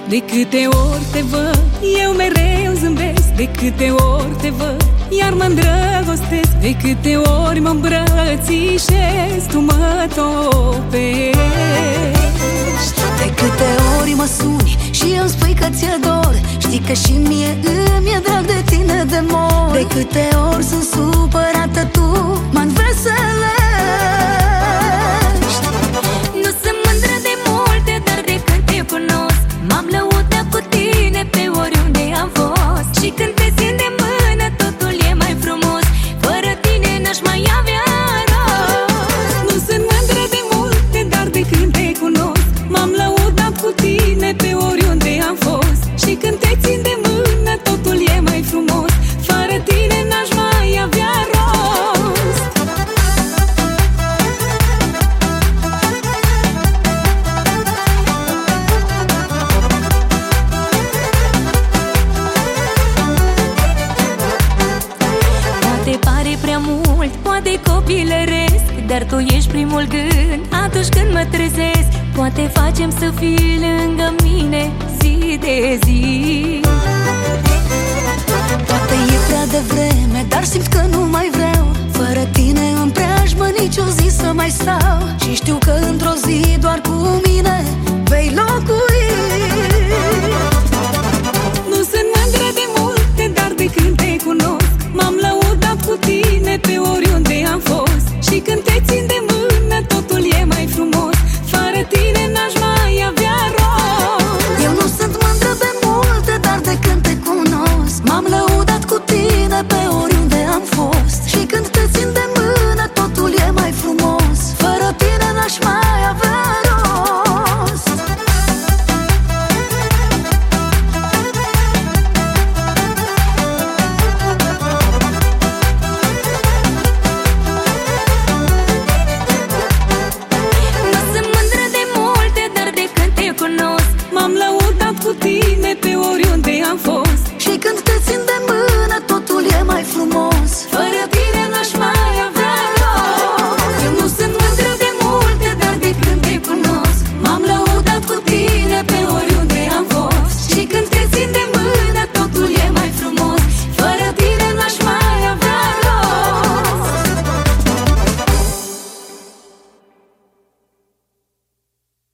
De câte ori te văd, eu mereu zâmbesc. De câte ori te văd, iar mă îndrăgostesc. De câte ori mă îmbrățișez, tu mă topești. De câte ori mă suni și îmi spui că ți-e dor, știi că și mie îmi e drag de tine de mor. De câte ori sunt supărată, tu mă înveselești. Nu sunt mândră de multe, dar de când te cunosc m-am lăudat cu tine pe oriunde am fost. Și când te țin de mână, totul e mai frumos. Fără tine n-aș mai avea rost. Nu sunt mândră de multe, dar de când te cunosc m-am lăudat cu tine pe oriunde am fost. Și când te țin de mână, totul e mai frumos. Fără tine n-aș mai avea rost. Poate pare prea mult, poate copilăresc, dar tu ești primul gând atunci când mă trezesc. Poate facem să fii lângă mine zi de zi. Poate e prea devreme, dar simt că nu mai vreau. Fără tine în preajmă nici o zi să mai stau. Și știu că într-o zi